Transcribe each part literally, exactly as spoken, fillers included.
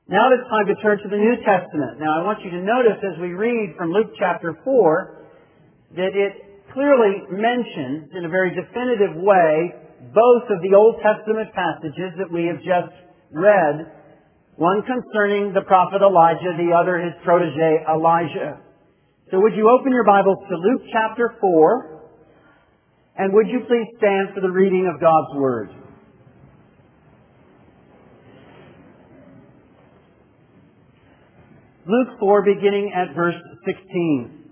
Now it is time to turn to the New Testament. Now I want you to notice as we read from Luke chapter four that it clearly mentions in a very definitive way both of the Old Testament passages that we have just read, one concerning the prophet Elijah, the other his protege Elijah. So would you open your Bibles to Luke chapter four, and would you please stand for the reading of God's Word. Luke four, beginning at verse sixteen.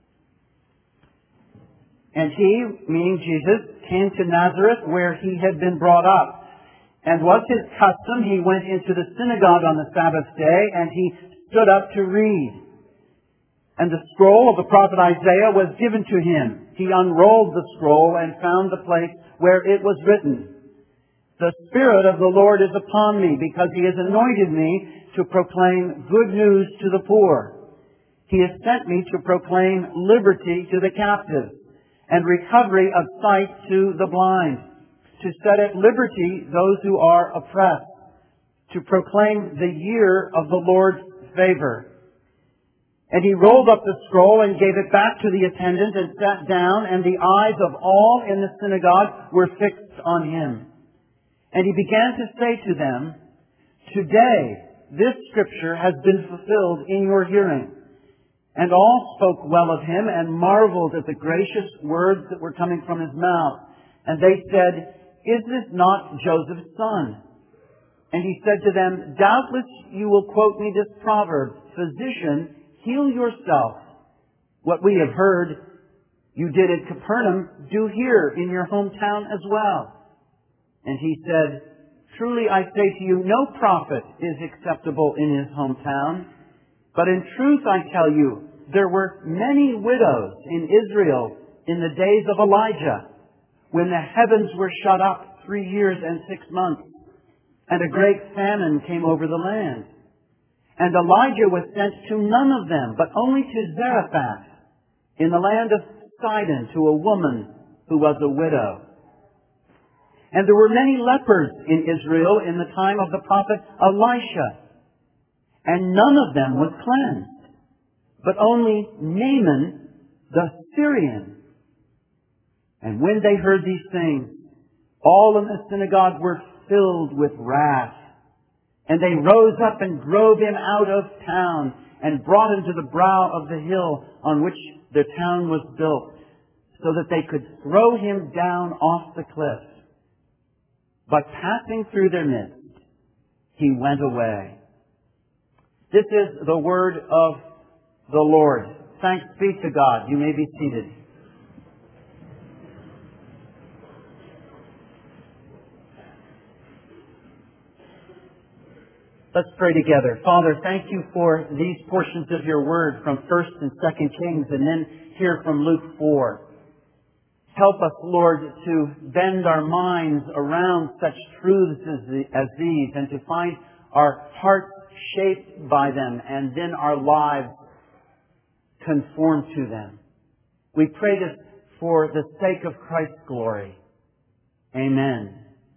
And he, meaning Jesus, came to Nazareth where he had been brought up. And was his custom, he went into the synagogue on the Sabbath day, and he stood up to read. And the scroll of the prophet Isaiah was given to him. He unrolled the scroll and found the place where it was written, "The Spirit of the Lord is upon me, because He has anointed me to proclaim good news to the poor. He has sent me to proclaim liberty to the captives and recovery of sight to the blind, to set at liberty those who are oppressed, to proclaim the year of the Lord's favor." And he rolled up the scroll and gave it back to the attendant and sat down, and the eyes of all in the synagogue were fixed on him. And he began to say to them, "Today this scripture has been fulfilled in your hearing." And all spoke well of him and marveled at the gracious words that were coming from his mouth. And they said, "Is this not Joseph's son?" And he said to them, "Doubtless you will quote me this proverb, 'Physician, heal yourself. What we have heard you did at Capernaum, do here in your hometown as well." And he said, "Truly I say to you, no prophet is acceptable in his hometown. But in truth I tell you, there were many widows in Israel in the days of Elijah, when the heavens were shut up three years and six months, and a great famine came over the land. And Elijah was sent to none of them, but only to Zarephath, in the land of Sidon, to a woman who was a widow. And there were many lepers in Israel in the time of the prophet Elisha, and none of them was cleansed, but only Naaman the Syrian." And when they heard these things, all in the synagogue were filled with wrath. And they rose up and drove him out of town and brought him to the brow of the hill on which the town was built, so that they could throw him down off the cliff. But passing through their midst, he went away. This is the word of the Lord. Thanks be to God. You may be seated. Let's pray together. Father, thank you for these portions of your word from First and Second Kings, and then here from Luke four. Help us, Lord, to bend our minds around such truths as, the, as these, and to find our hearts shaped by them, and then our lives conform to them. We pray this for the sake of Christ's glory. Amen.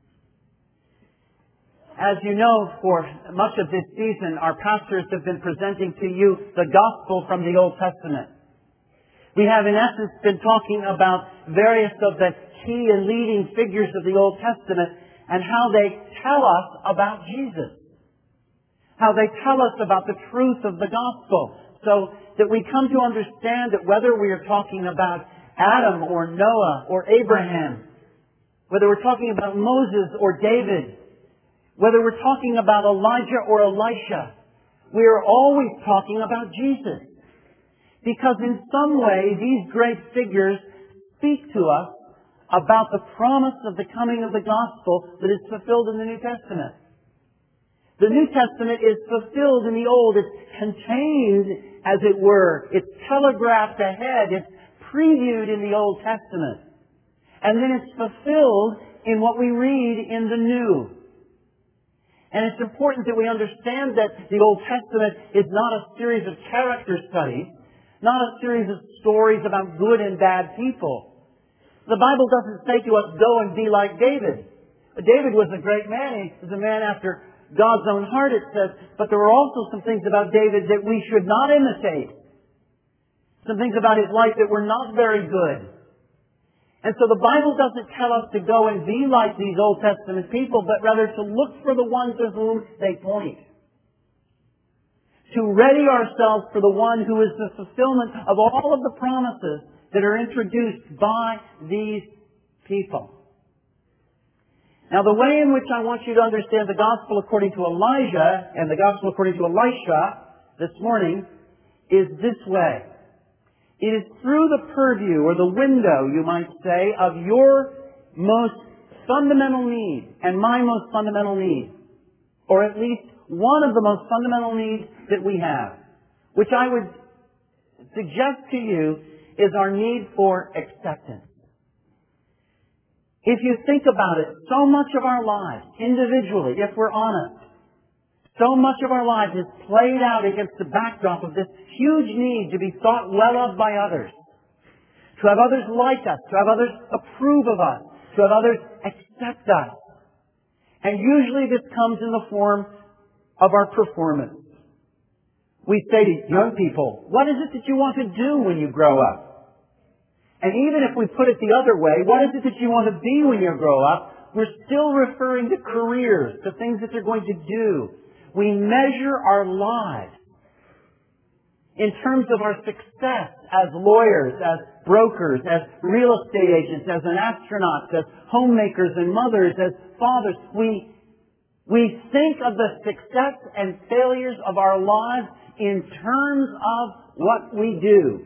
As you know, for much of this season, our pastors have been presenting to you the gospel from the Old Testament. We have, in essence, been talking about various of the key and leading figures of the Old Testament and how they tell us about Jesus. How they tell us about the truth of the gospel, so that we come to understand that whether we are talking about Adam or Noah or Abraham, whether we're talking about Moses or David, whether we're talking about Elijah or Elisha, we are always talking about Jesus. Because in some way, these great figures speak to us about the promise of the coming of the gospel that is fulfilled in the New Testament. The New Testament is fulfilled in the Old. It's contained, as it were. It's telegraphed ahead. It's previewed in the Old Testament. And then it's fulfilled in what we read in the New. And it's important that we understand that the Old Testament is not a series of character studies, not a series of stories about good and bad people. The Bible doesn't say to us, go and be like David. David was a great man. He was a man after God's own heart, it says, but there are also some things about David that we should not imitate. Some things about his life that were not very good. And so the Bible doesn't tell us to go and be like these Old Testament people, but rather to look for the one to whom they point. To ready ourselves for the one who is the fulfillment of all of the promises that are introduced by these people. Now, the way in which I want you to understand the Gospel according to Elijah and the Gospel according to Elisha this morning is this way. It is through the purview, or the window, you might say, of your most fundamental need and my most fundamental need, or at least one of the most fundamental needs that we have, which I would suggest to you is our need for acceptance. If you think about it, so much of our lives, individually, if we're honest, so much of our lives is played out against the backdrop of this huge need to be thought well of by others. To have others like us. To have others approve of us. To have others accept us. And usually this comes in the form of our performance. We say to young people, what is it that you want to do when you grow up? And even if we put it the other way, what is it that you want to be when you grow up? We're still referring to careers, to things that they're going to do. We measure our lives in terms of our success as lawyers, as brokers, as real estate agents, as an astronaut, as homemakers and mothers, as fathers. We, we think of the success and failures of our lives in terms of what we do.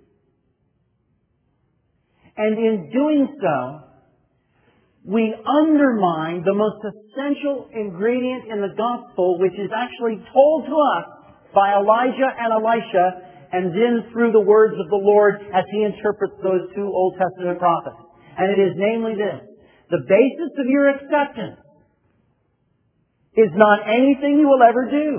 And in doing so, we undermine the most essential ingredient in the gospel, which is actually told to us by Elijah and Elisha, and then through the words of the Lord as He interprets those two Old Testament prophets. And it is namely this: the basis of your acceptance is not anything you will ever do.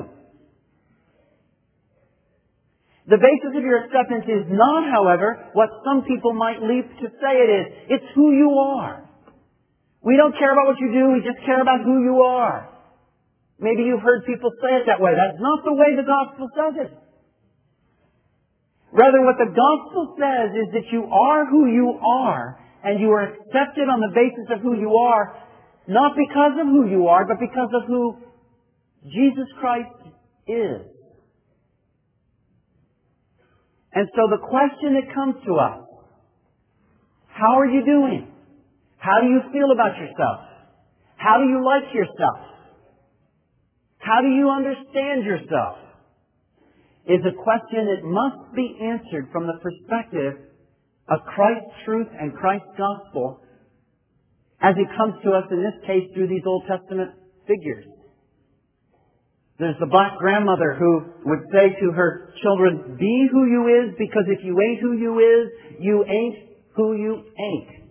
The basis of your acceptance is not, however, what some people might leap to say it is. It's who you are. We don't care about what you do, we just care about who you are. Maybe you've heard people say it that way. That's not the way the gospel says it. Rather, what the gospel says is that you are who you are, and you are accepted on the basis of who you are, not because of who you are, but because of who Jesus Christ is. And so the question that comes to us, how are you doing? How do you feel about yourself? How do you like yourself? How do you understand yourself? Is a question that must be answered from the perspective of Christ's truth and Christ's gospel as it comes to us, in this case, through these Old Testament figures. There's the black grandmother who would say to her children, be who you is, because if you ain't who you is, you ain't who you ain't.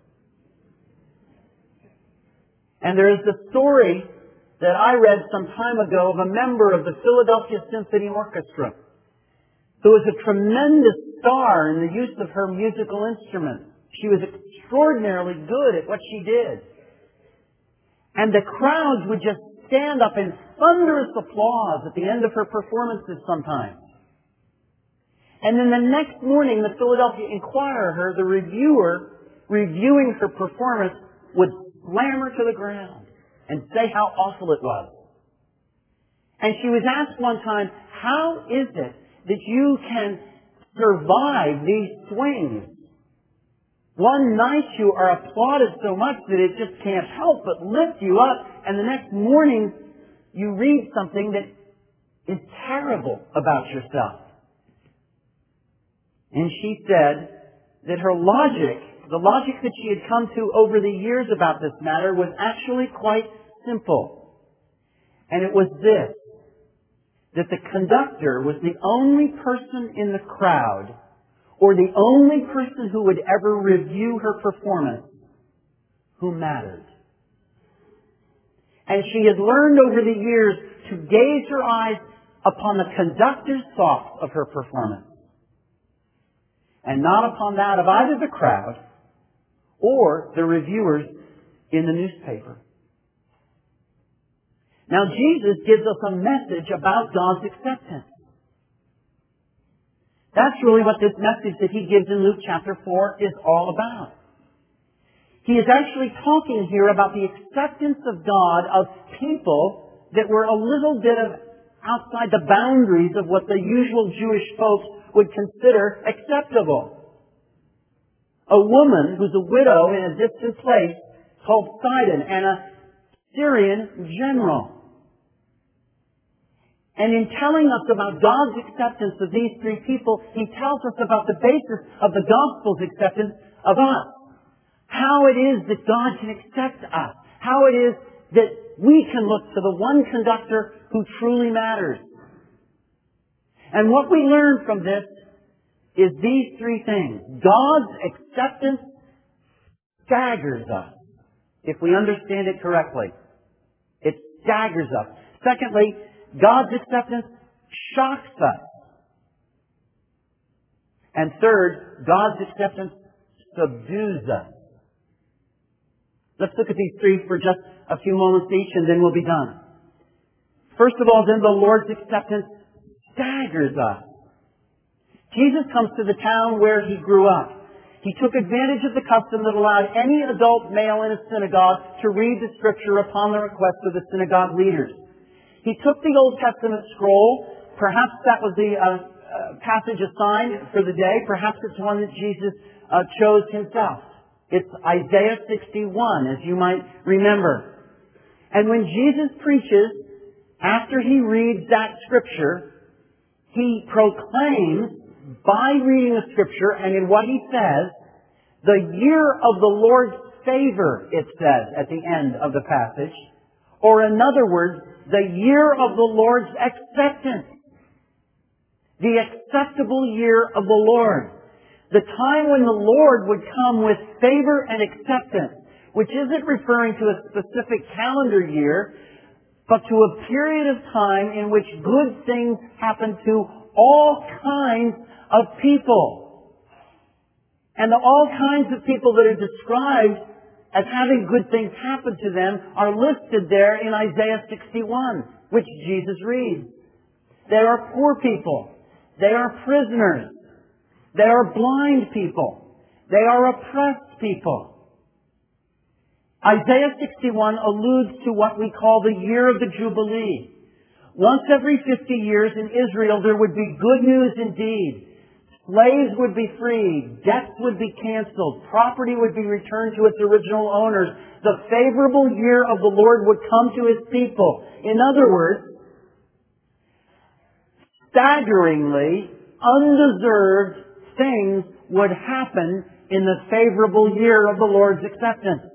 And there is the story that I read some time ago of a member of the Philadelphia Symphony Orchestra who was a tremendous star in the use of her musical instrument. She was extraordinarily good at what she did. And the crowds would just stand up in thunderous applause at the end of her performances sometimes. And then the next morning, the Philadelphia Inquirer, her, the reviewer, reviewing her performance, would slam her to the ground and say how awful it was. And she was asked one time, how is it that you can survive these swings? One night you are applauded so much that it just can't help but lift you up, and the next morning you read something that is terrible about yourself. And she said that her logic, the logic that she had come to over the years about this matter, was actually quite simple. And it was this: that the conductor was the only person in the crowd, or the only person who would ever review her performance, who mattered. And she had learned over the years to gaze her eyes upon the conductor's thoughts of her performance, and not upon that of either the crowd or the reviewers in the newspaper. Now, Jesus gives us a message about God's acceptance. That's really what this message that he gives in Luke chapter four is all about. He is actually talking here about the acceptance of God of people that were a little bit of outside the boundaries of what the usual Jewish folks would consider acceptable. A woman who's a widow in a distant place called Sidon and a Syrian general. And in telling us about God's acceptance of these three people, he tells us about the basis of the gospel's acceptance of us. How it is that God can accept us. How it is that we can look to the one conductor who truly matters. And what we learn from this is these three things. God's acceptance staggers us, if we understand it correctly. It staggers us. Secondly, God's acceptance shocks us. And third, God's acceptance subdues us. Let's look at these three for just a few moments each, and then we'll be done. First of all, then, the Lord's acceptance staggers us. Jesus comes to the town where he grew up. He took advantage of the custom that allowed any adult male in a synagogue to read the Scripture upon the request of the synagogue leaders. He took the Old Testament scroll. Perhaps that was the uh, uh, passage assigned for the day. Perhaps it's one that Jesus uh, chose himself. It's Isaiah sixty-one, as you might remember. And when Jesus preaches, after he reads that Scripture, he proclaims, by reading the Scripture and in what he says, the year of the Lord's favor, it says at the end of the passage. Or in other words, the year of the Lord's acceptance. The acceptable year of the Lord. The time when the Lord would come with favor and acceptance, which isn't referring to a specific calendar year, but to a period of time in which good things happen to all kinds of people. And the all kinds of people that are described as having good things happen to them are listed there in Isaiah sixty-one, which Jesus reads. They are poor people. They are prisoners. They are blind people. They are oppressed people. Isaiah sixty-one alludes to what we call the year of the Jubilee. Once every fifty years in Israel there would be good news indeed. Slaves would be freed. Debts would be canceled. Property would be returned to its original owners. The favorable year of the Lord would come to His people. In other words, staggeringly, undeserved things would happen in the favorable year of the Lord's acceptance.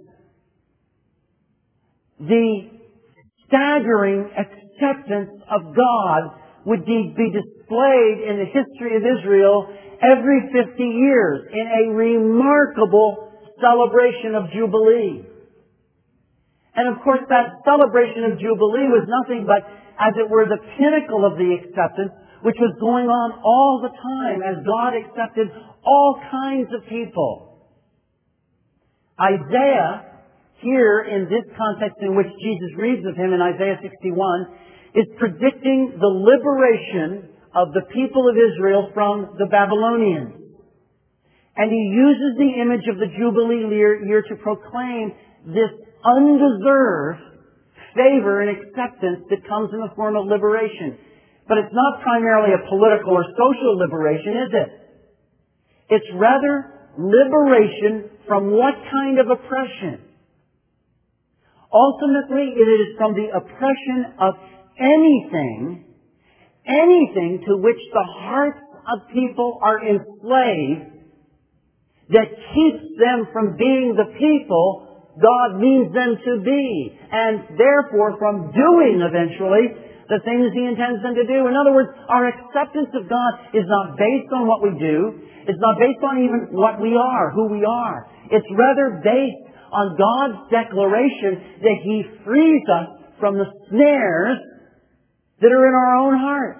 The staggering acceptance of God would be displayed in the history of Israel every fifty years in a remarkable celebration of Jubilee. And of course that celebration of Jubilee was nothing but, as it were, the pinnacle of the acceptance, which was going on all the time as God accepted all kinds of people. Isaiah, here in this context in which Jesus reads of him in Isaiah sixty-one, is predicting the liberation of the people of Israel from the Babylonians. And he uses the image of the Jubilee year, year to proclaim this undeserved favor and acceptance that comes in the form of liberation. But it's not primarily a political or social liberation, is it? It's rather liberation from what kind of oppression? Ultimately, it is from the oppression of anything, anything to which the hearts of people are enslaved that keeps them from being the people God means them to be, and therefore from doing eventually the things He intends them to do. In other words, our acceptance of God is not based on what we do. It's not based on even what we are, who we are. It's rather based on God's declaration that He frees us from the snares that are in our own hearts.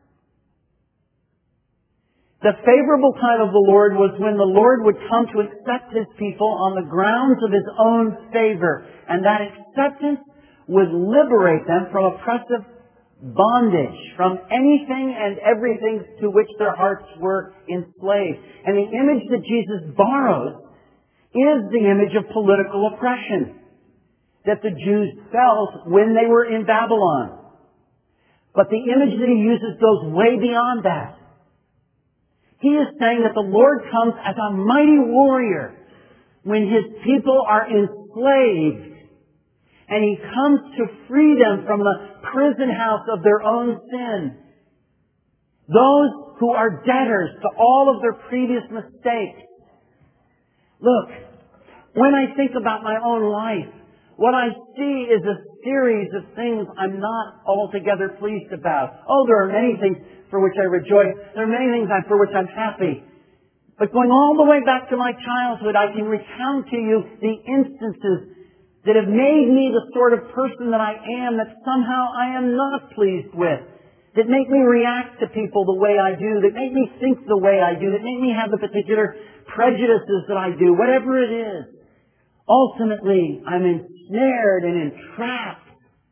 The favorable time of the Lord was when the Lord would come to accept His people on the grounds of His own favor. And that acceptance would liberate them from oppressive bondage, from anything and everything to which their hearts were enslaved. And the image that Jesus borrows is the image of political oppression that the Jews felt when they were in Babylon. But the image that he uses goes way beyond that. He is saying that the Lord comes as a mighty warrior when His people are enslaved. And He comes to free them from the prison house of their own sin. Those who are debtors to all of their previous mistakes. Look, when I think about my own life, what I see is a series of things I'm not altogether pleased about. Oh, there are many things for which I rejoice. There are many things for which I'm happy. But going all the way back to my childhood, I can recount to you the instances that have made me the sort of person that I am that somehow I am not pleased with. That make me react to people the way I do. That make me think the way I do. That make me have the particular prejudices that I do. Whatever it is. Ultimately, I'm ensnared and entrapped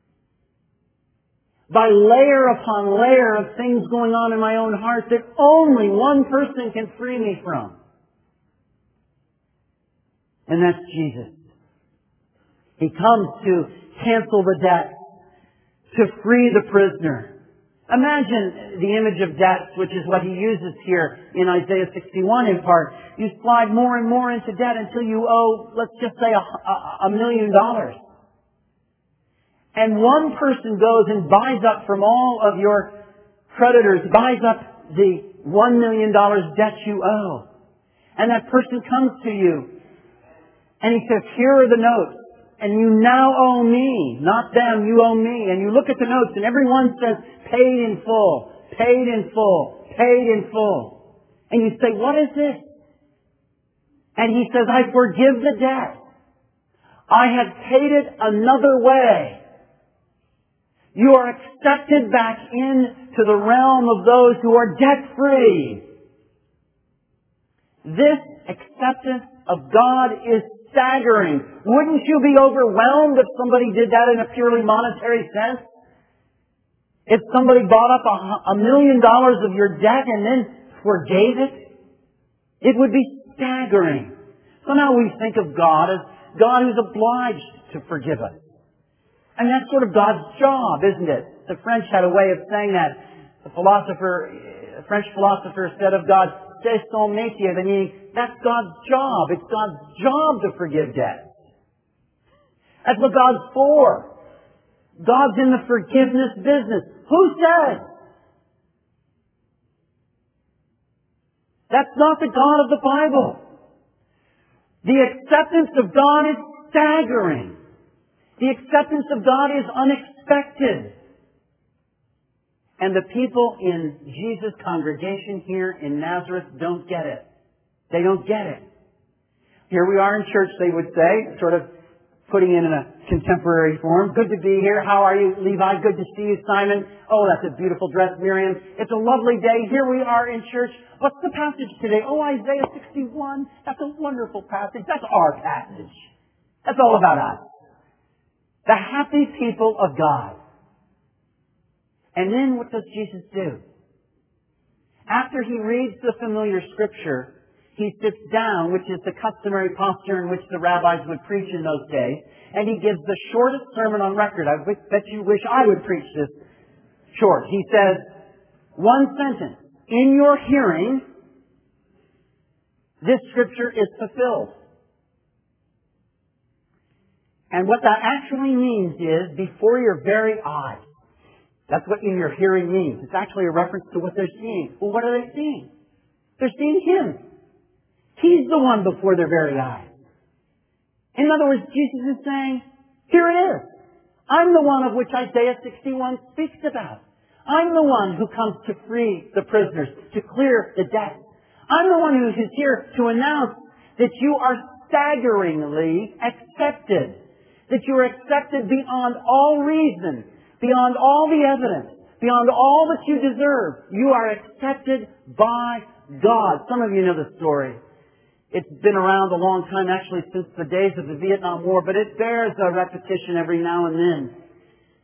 by layer upon layer of things going on in my own heart that only one person can free me from. And that's Jesus. He comes to cancel the debt, to free the prisoner. Imagine the image of debt, which is what he uses here in Isaiah sixty-one in part. You slide more and more into debt until you owe, let's just say, a, a, a million dollars. And one person goes and buys up from all of your creditors, buys up the one million dollars debt you owe. And that person comes to you and he says, here are the notes. And you now owe me, not them, you owe me. And you look at the notes and everyone says, paid in full, paid in full, paid in full. And you say, what is this? And he says, I forgive the debt. I have paid it another way. You are accepted back into the realm of those who are debt-free. This acceptance of God is staggering. Wouldn't you be overwhelmed if somebody did that in a purely monetary sense? If somebody bought up a, a million dollars of your debt and then forgave it? It would be staggering. So now we think of God as God who's obliged to forgive us. And that's sort of God's job, isn't it? The French had a way of saying that. The philosopher, a French philosopher said of God, c'est son métier, meaning that's God's job. It's God's job to forgive debt. That's what God's for. God's in the forgiveness business. Who said? That's not the God of the Bible. The acceptance of God is staggering. The acceptance of God is unexpected. And the people in Jesus' congregation here in Nazareth don't get it. They don't get it. Here we are in church, they would say, sort of putting it in a contemporary form. Good to be here. How are you, Levi? Good to see you, Simon. Oh, that's a beautiful dress, Miriam. It's a lovely day. Here we are in church. What's the passage today? Oh, Isaiah sixty-one. That's a wonderful passage. That's our passage. That's all about us. The happy people of God. And then what does Jesus do? After he reads the familiar scripture, he sits down, which is the customary posture in which the rabbis would preach in those days, and he gives the shortest sermon on record. I bet you wish I would preach this short. He says, one sentence, in your hearing, this scripture is fulfilled. And what that actually means is, before your very eyes. That's what in your hearing means. It's actually a reference to what they're seeing. Well, what are they seeing? They're seeing Him. He's the one before their very eyes. In other words, Jesus is saying, here it is. I'm the one of which Isaiah sixty-one speaks about. I'm the one who comes to free the prisoners, to clear the debt. I'm the one who is here to announce that you are staggeringly accepted. That you are accepted beyond all reason, beyond all the evidence, beyond all that you deserve. You are accepted by God. Some of you know the story. It's been around a long time, actually since the days of the Vietnam War, but it bears a repetition every now and then.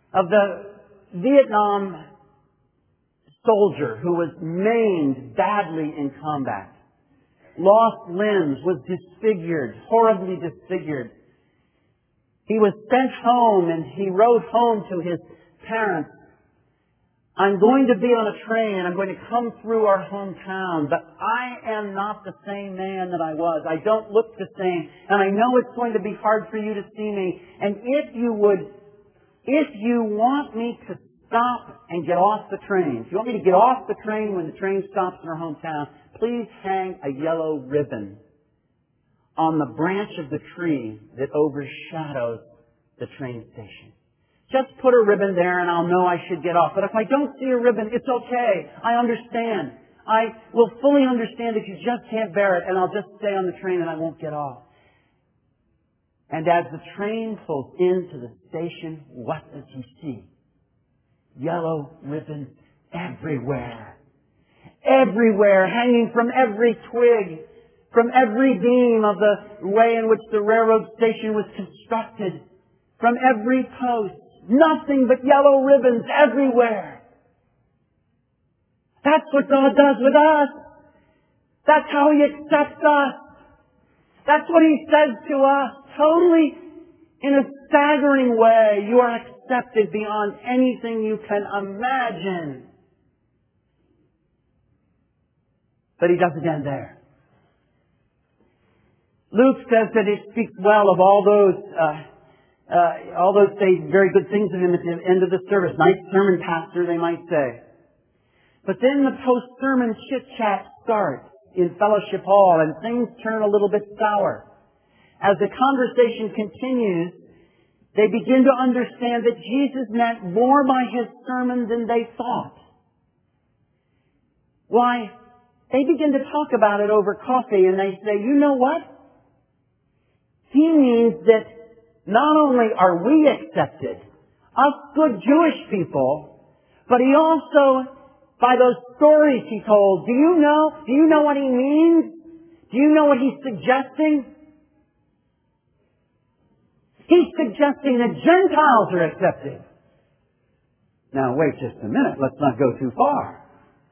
of the Vietnam soldier who was maimed badly in combat, lost limbs, was disfigured, horribly disfigured. He was sent home and he wrote home to his parents, I'm going to be on a train and I'm going to come through our hometown, but I am not the same man that I was. I don't look the same, and I know it's going to be hard for you to see me. And if you would, if you want me to stop and get off the train, if you want me to get off the train when the train stops in our hometown, please hang a yellow ribbon on the branch of the tree that overshadows the train station. Just put a ribbon there and I'll know I should get off. But if I don't see a ribbon, it's okay. I understand. I will fully understand if you just can't bear it, and I'll just stay on the train and I won't get off. And as the train pulls into the station, what does he see? Yellow ribbons everywhere. Everywhere, hanging from every twig, from every beam of the way in which the railroad station was constructed, from every post. Nothing but yellow ribbons everywhere. That's what God does with us. That's how He accepts us. That's what He says to us. Totally in a staggering way. You are accepted beyond anything you can imagine. But He doesn't end there. Luke says that He speaks well of all those uh, Uh, all those say very good things of him at the end of the service. Nice sermon, pastor, they might say. But then the post-sermon chit-chat starts in fellowship hall and things turn a little bit sour. As the conversation continues, they begin to understand that Jesus meant more by His sermon than they thought. Why, they begin to talk about it over coffee and they say, you know what? He means that not only are we accepted, us good Jewish people, but He also, by those stories He told, do you know, do you know what He means? Do you know what He's suggesting? He's suggesting that Gentiles are accepted. Now wait just a minute, let's not go too far.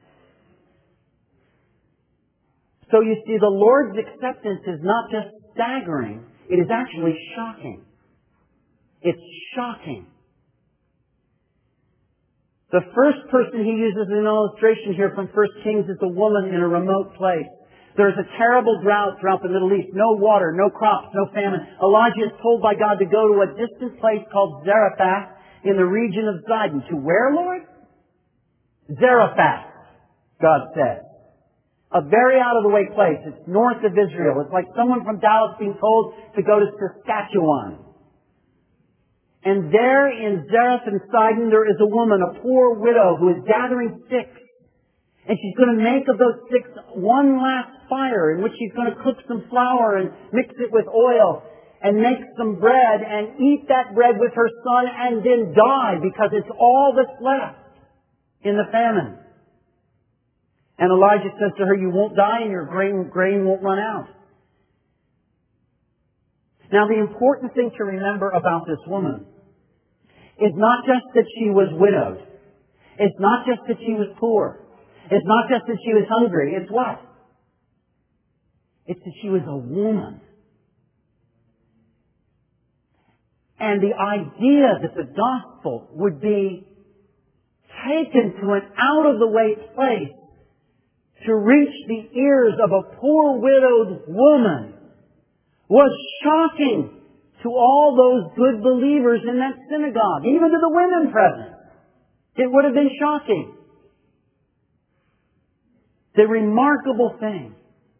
So you see, the Lord's acceptance is not just staggering, it is actually shocking. It's shocking. The first person He uses as an illustration here from First Kings is a woman in a remote place. There's a terrible drought throughout the Middle East. No water, no crops, no famine. Elijah is told by God to go to a distant place called Zarephath in the region of Sidon. To where, Lord? Zarephath, God said. A very out-of-the-way place. It's north of Israel. It's like someone from Dallas being told to go to Saskatchewan. And there in Zarephath and Sidon there is a woman, a poor widow, who is gathering sticks. And she's going to make of those sticks one last fire in which she's going to cook some flour and mix it with oil and make some bread and eat that bread with her son and then die because it's all that's left in the famine. And Elijah says to her, you won't die and your grain, grain won't run out. Now, the important thing to remember about this woman is not just that she was widowed. It's not just that she was poor. It's not just that she was hungry. It's what? It's that she was a woman. And the idea that the gospel would be taken to an out-of-the-way place to reach the ears of a poor widowed woman was shocking to all those good believers in that synagogue, even to the women present. It would have been shocking. The remarkable thing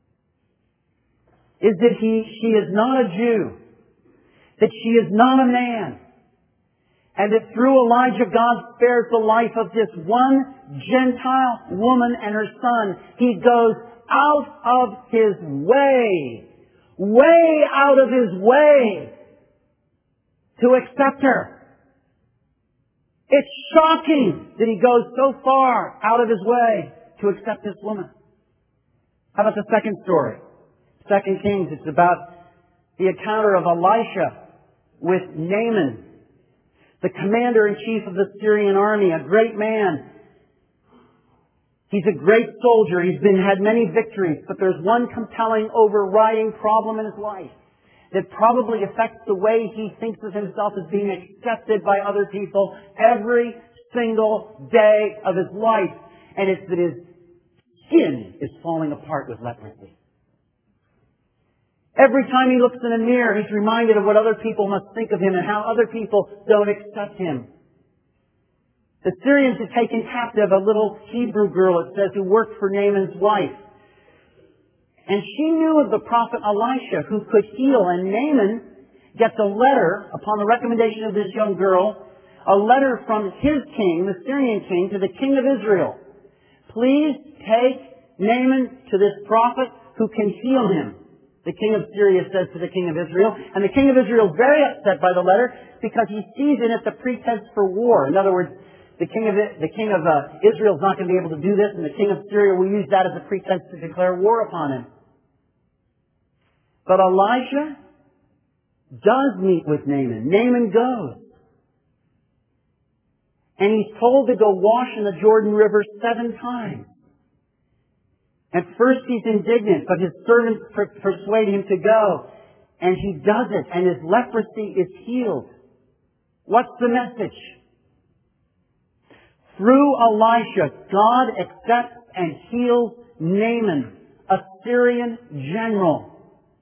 is that he, she is not a Jew, that she is not a man, and that through Elijah God spares the life of this one Gentile woman and her son. He goes out of His way way out of His way to accept her. It's shocking that He goes so far out of His way to accept this woman. How about the second story? Second Kings, it's about the encounter of Elisha with Naaman. the commander-in-chief of the Syrian army, a great man. He's a great soldier. He's been had many victories, but there's one compelling, overriding problem in his life that probably affects the way he thinks of himself as being accepted by other people every single day of his life. And it's that his skin is falling apart with leprosy. Every time he looks in a mirror, he's reminded of what other people must think of him and how other people don't accept him. The Syrians had taken captive a little Hebrew girl, it says, who worked for Naaman's wife. And she knew of the prophet Elisha who could heal. And Naaman gets a letter upon the recommendation of this young girl, a letter from his king, the Syrian king, to the king of Israel. Please take Naaman to this prophet who can heal him. The king of Syria says to the king of Israel. And the king of Israel is very upset by the letter because he sees in it the pretense for war. In other words, the king of, the king of uh, Israel is not going to be able to do this, and the king of Syria will use that as a pretense to declare war upon him. But Elisha does meet with Naaman. Naaman goes. And he's told to go wash in the Jordan River seven times. At first he's indignant, but his servants per- persuade him to go. And he does it, and his leprosy is healed. What's the message? Through Elisha, God accepts and heals Naaman, a Syrian general.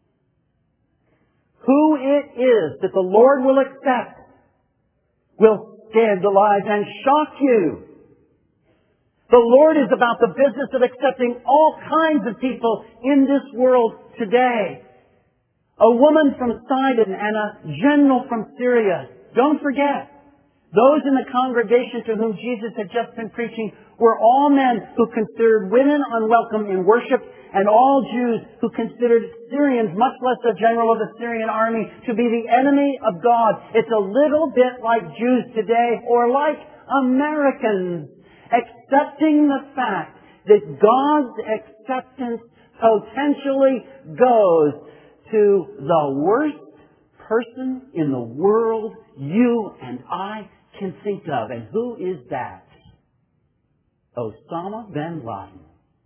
Who it is that the Lord will accept will scandalize and shock you. The Lord is about the business of accepting all kinds of people in this world today. A woman from Sidon and a general from Syria. Don't forget, those in the congregation to whom Jesus had just been preaching were all men who considered women unwelcome in worship, and all Jews who considered Syrians, much less the general of the Syrian army, to be the enemy of God. It's a little bit like Jews today, or like Americans, accepting the fact that God's acceptance potentially goes to the worst person in the world you and I can think of. And who is that? Osama bin Laden.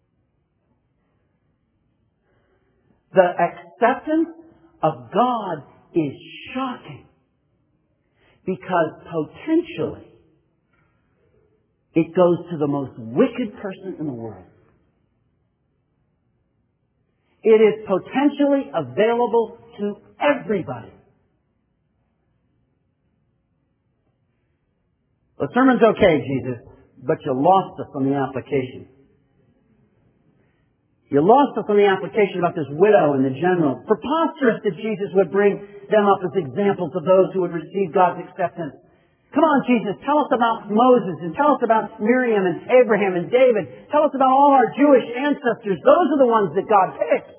The acceptance of God is shocking because potentially it goes to the most wicked person in the world. It is potentially available to everybody. The sermon's okay, Jesus, but you lost us on the application. You lost us on the application about this widow and the general. Preposterous that Jesus would bring them up as examples of those who would receive God's acceptance. Come on, Jesus, tell us about Moses and tell us about Miriam and Abraham and David. Tell us about all our Jewish ancestors. Those are the ones that God picked.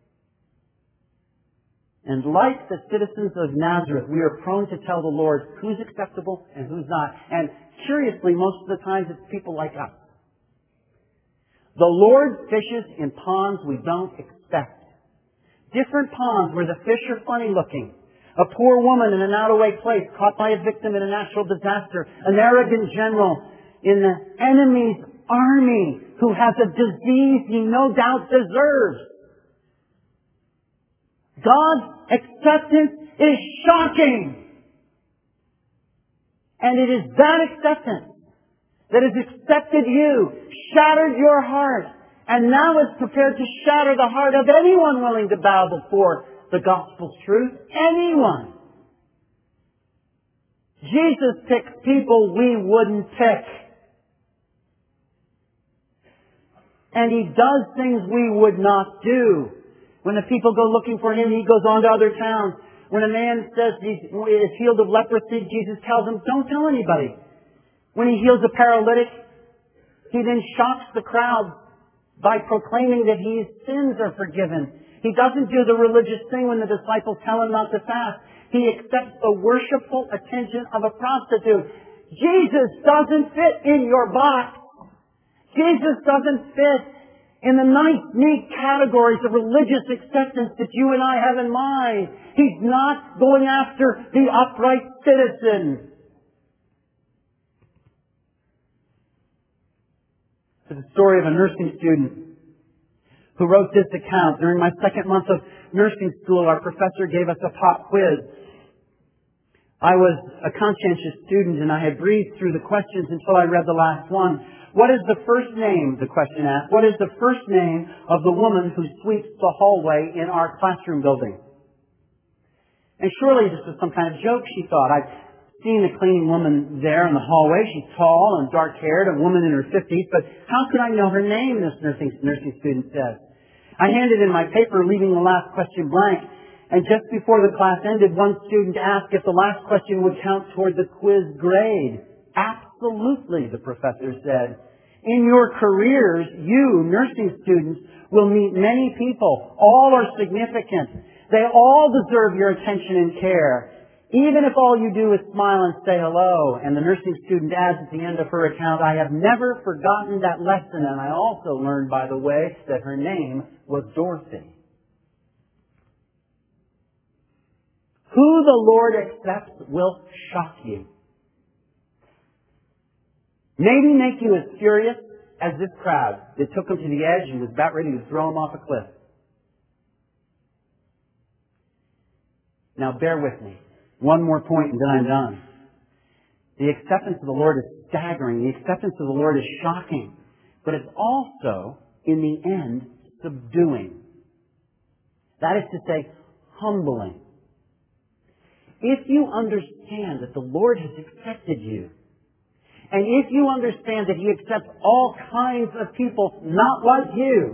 And like the citizens of Nazareth, we are prone to tell the Lord who's acceptable and who's not. And curiously, most of the times it's people like us. The Lord fishes in ponds we don't expect. Different ponds where the fish are funny looking. A poor woman in an out-of-way place caught by a victim in a natural disaster. An arrogant general in the enemy's army who has a disease he no doubt deserves. God's acceptance is shocking. And it is that acceptance that has accepted you, shattered your heart, and now is prepared to shatter the heart of anyone willing to bow before the gospel's truth. Anyone. Jesus picks people we wouldn't pick. And He does things we would not do. When the people go looking for Him, He goes on to other towns. When a man says he is healed of leprosy, Jesus tells him, don't tell anybody. When He heals a paralytic, He then shocks the crowd by proclaiming that his sins are forgiven. He doesn't do the religious thing when the disciples tell Him not to fast. He accepts the worshipful attention of a prostitute. Jesus doesn't fit in your box. Jesus doesn't fit in the nice, neat categories of religious acceptance that you and I have in mind. He's not going after the upright citizen. to the story of a nursing student who wrote this account. During my second month of nursing school, our professor gave us a pop quiz. I was a conscientious student and I had breezed through the questions until I read the last one. What is the first name, the question asked, what is the first name of the woman who sweeps the hallway in our classroom building? And surely this was some kind of joke, she thought. I'd seen the cleaning woman there in the hallway. She's tall and dark-haired, a woman in her fifties, but how could I know her name, this nursing, nursing student said. I handed in my paper, leaving the last question blank. And just before the class ended, one student asked if the last question would count toward the quiz grade. Absolutely, the professor said. In your careers, you, nursing students, will meet many people. All are significant. They all deserve your attention and care. Even if all you do is smile and say hello. And the nursing student adds at the end of her account, I have never forgotten that lesson. And I also learned, by the way, that her name was Dorothy. Who the Lord accepts will shock you. Maybe make you as furious as this crowd that took him to the edge and was about ready to throw him off a cliff. Now bear with me. One more point and then I'm done. The acceptance of the Lord is staggering. The acceptance of the Lord is shocking. But it's also, in the end, subduing. That is to say, humbling. If you understand that the Lord has accepted you, and if you understand that He accepts all kinds of people not like you,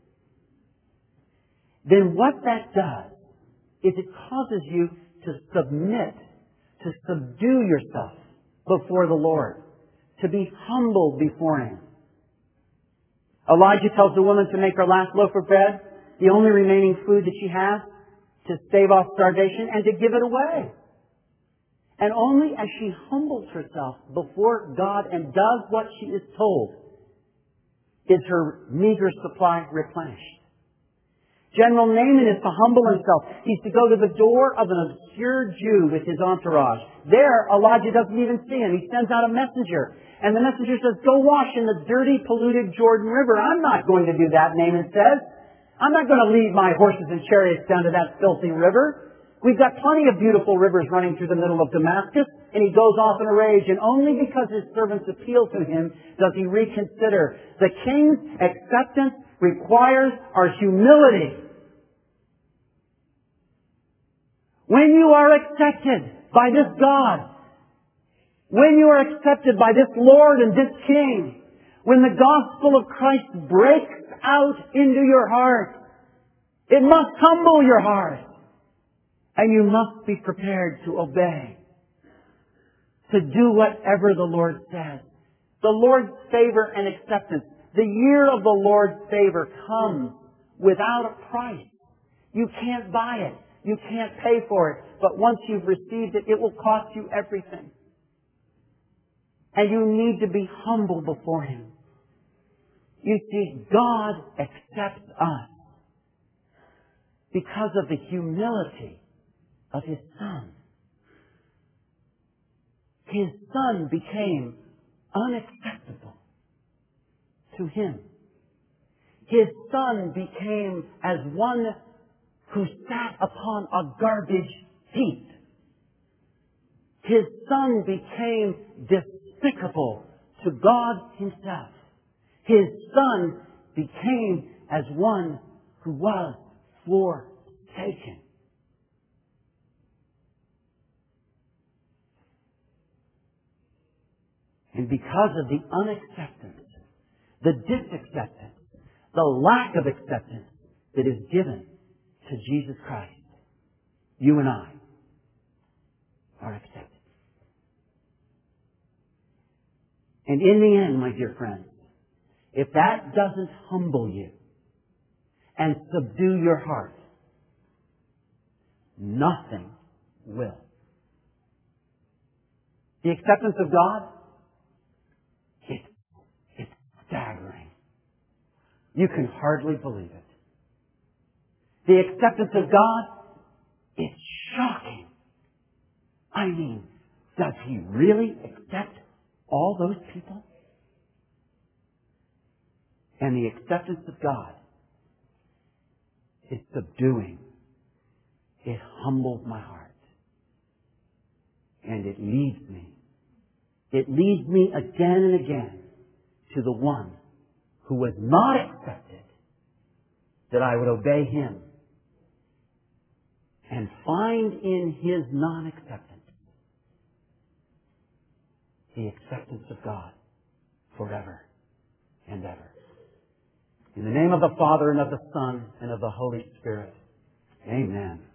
then what that does is it causes you to submit, to subdue yourself before the Lord, to be humbled before Him. Elijah tells the woman to make her last loaf of bread, the only remaining food that she has, to stave off starvation and to give it away. And only as she humbles herself before God and does what she is told is her meager supply replenished. General Naaman is to humble himself. He's to go to the door of an obscure Jew with his entourage. There, Elijah doesn't even see him. He sends out a messenger. And the messenger says, go wash in the dirty, polluted Jordan River. I'm not going to do that, Naaman says. I'm not going to lead my horses and chariots down to that filthy river. We've got plenty of beautiful rivers running through the middle of Damascus. And he goes off in a rage. And only because his servants appeal to him does he reconsider. The king's acceptance requires our humility. When you are accepted by this God, when you are accepted by this Lord and this King, when the gospel of Christ breaks out into your heart, it must humble your heart. And you must be prepared to obey, to do whatever the Lord says. The Lord's favor and acceptance, the year of the Lord's favor comes without a price. You can't buy it. You can't pay for it. But once you've received it, it will cost you everything. And you need to be humble before Him. You see, God accepts us because of the humility of His Son. His Son became unacceptable to Him. His Son became as one who sat upon a garbage heap. His Son became despicable to God Himself. His Son became as one who was forsaken. And because of the unacceptance, the disacceptance, the lack of acceptance that is given to Jesus Christ, you and I are accepted. And in the end, my dear friends, if that doesn't humble you and subdue your heart, nothing will. The acceptance of God, it's, it's staggering. You can hardly believe it. The acceptance of God, it's shocking. I mean, does He really accept all those people? And the acceptance of God is subduing. It humbles my heart. And it leads me. It leads me again and again to the one who was not accepted, that I would obey Him and find in His non-acceptance the acceptance of God forever and ever. In the name of the Father, and of the Son, and of the Holy Spirit. Amen.